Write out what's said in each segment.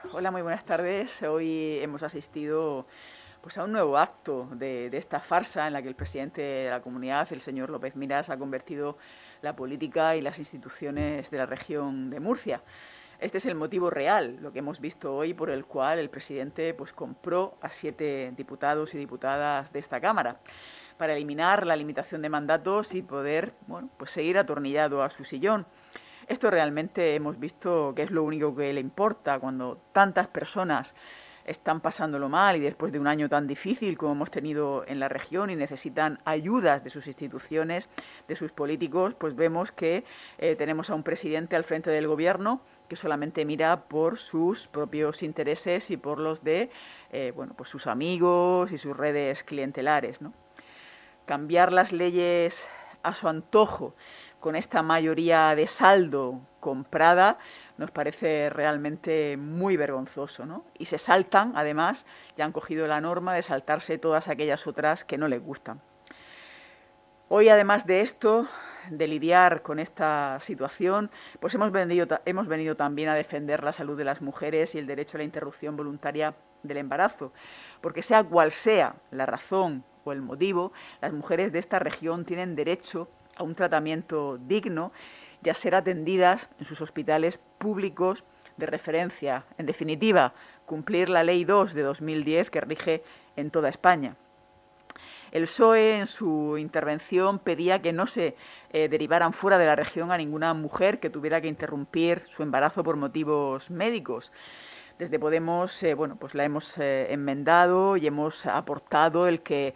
Hola, muy buenas tardes. Hoy hemos asistido a un nuevo acto de esta farsa en la que el presidente de la comunidad, el señor López Miras, ha convertido la política y las instituciones de la región de Murcia. Este es el motivo real, lo que hemos visto hoy, por el cual el presidente compró a 7 diputados y diputadas de esta Cámara para eliminar la limitación de mandatos y poder seguir atornillado a su sillón. Esto realmente hemos visto que es lo único que le importa cuando tantas personas están pasándolo mal y después de un año tan difícil como hemos tenido en la región y necesitan ayudas de sus instituciones, de sus políticos, pues vemos que tenemos a un presidente al frente del gobierno que solamente mira por sus propios intereses y por los de sus amigos y sus redes clientelares, ¿no? Cambiar las leyes a su antojo con esta mayoría de saldo comprada nos parece realmente muy vergonzoso, ¿no? Y se saltan, además, ya han cogido la norma de saltarse todas aquellas otras que no les gustan. Hoy, además de esto, de lidiar con esta situación, pues hemos venido también a defender la salud de las mujeres y el derecho a la interrupción voluntaria del embarazo, porque sea cual sea la razón o el motivo, las mujeres de esta región tienen derecho a un tratamiento digno y a ser atendidas en sus hospitales públicos de referencia. En definitiva, cumplir la Ley 2 de 2010 que rige en toda España. El PSOE, en su intervención, pedía que no se derivaran fuera de la región a ninguna mujer que tuviera que interrumpir su embarazo por motivos médicos. Desde Podemos la hemos enmendado y hemos aportado el que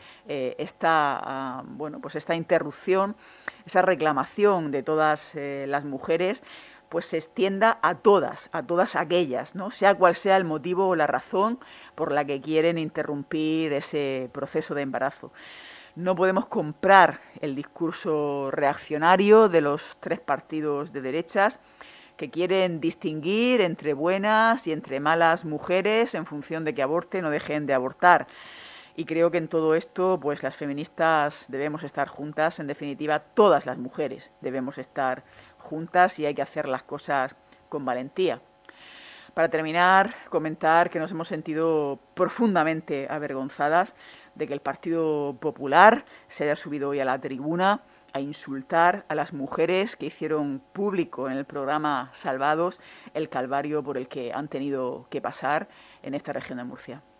esta interrupción, esa reclamación de todas las mujeres, pues se extienda a todas aquellas, ¿no? Sea cual sea el motivo o la razón por la que quieren interrumpir ese proceso de embarazo. No podemos comprar el discurso reaccionario de los 3 partidos de derechas que quieren distinguir entre buenas y entre malas mujeres en función de que aborten o dejen de abortar. Y creo que en todo esto, pues las feministas debemos estar juntas. En definitiva, todas las mujeres debemos estar juntas y hay que hacer las cosas con valentía. Para terminar, comentar que nos hemos sentido profundamente avergonzadas de que el Partido Popular se haya subido hoy a la tribuna a insultar a las mujeres que hicieron público en el programa Salvados el calvario por el que han tenido que pasar en esta región de Murcia.